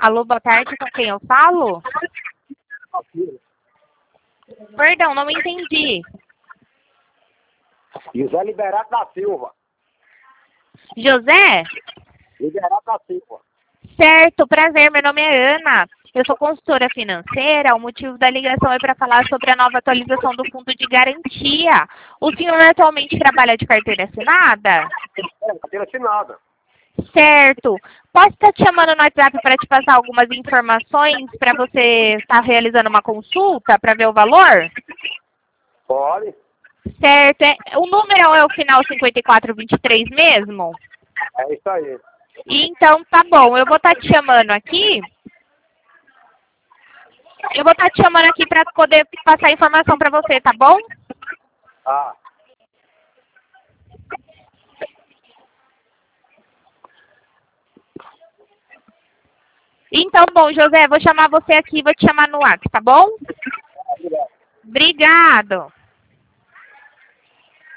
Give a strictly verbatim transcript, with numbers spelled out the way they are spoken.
Alô, boa tarde, com quem eu falo? Perdão, não entendi. José Liberato da Silva. José? Liberato da Silva. Certo, prazer, meu nome é Ana. Eu sou consultora financeira, o motivo da ligação é para falar sobre a nova atualização do fundo de garantia. O senhor atualmente trabalha de carteira assinada? É, carteira assinada. Certo. Posso estar te chamando no WhatsApp para te passar algumas informações para você estar realizando uma consulta para ver o valor? Pode. Certo. É, o número é o final cinquenta e quatro vinte e três mesmo? É isso aí. Então, tá bom. Eu vou estar te chamando aqui. Eu vou estar te chamando aqui para poder passar a informação para você, tá bom? Ah. Então, bom, José, vou chamar você aqui, vou te chamar no WhatsApp, tá bom? Obrigado.